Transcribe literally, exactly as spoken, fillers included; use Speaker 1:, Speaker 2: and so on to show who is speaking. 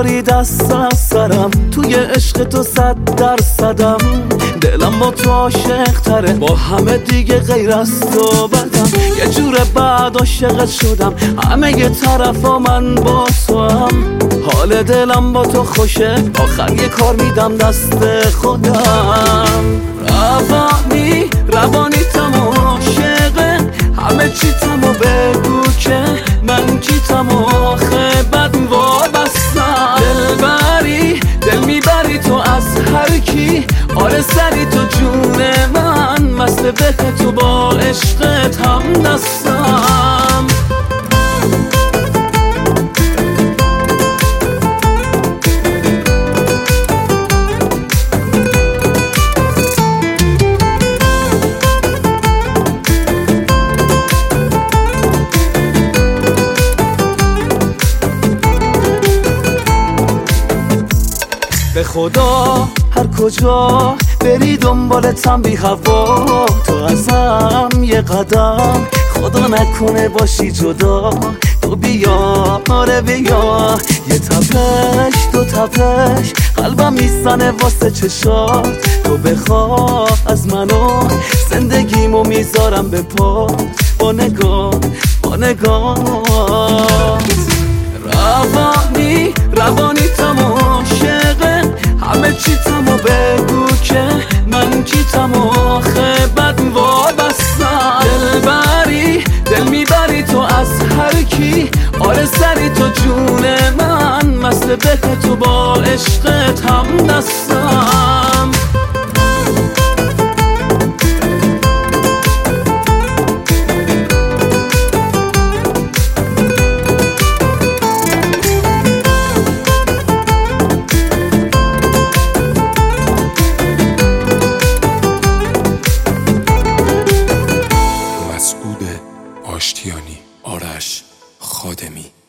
Speaker 1: برداری دست از سرم، توی عشق تو صد درصدم. دلم با تو عاشق تره، با همه دیگه غیر از تو بدم. یه جور بعد عاشقت شدم، همه یه طرفا من با تو هم. حال دلم با تو خوشه، آخر یه کار میدم دست خودم. روانی روانی تم عاشقه، همه چی تمو بگو که من کی تم آخه بد وابستم. دل بری دل میبری تو از هر کی، آره سری تو جون من، مثل به تو با عشقت هم دستم. به خدا هر کجا بری دنبالتم بی هوا، تو ازم یه قدم خدا نکنه باشی جدا. تو بیا آره بیا، یه تپش دو تپش قلبم میزنه واسه چشات. تو بخواه از منو زندگیمو میذارم به پا، با نگاه با نگاه. روانی روانی تم عاشقه، همه چی تمو بگو که من کی تم آخه بد وابستم. دل بری دل میبری تو از هر کی، آره سری تو جون من، مثل به تو با عشقت هم دستم.
Speaker 2: آشتیانی آرش خادمی.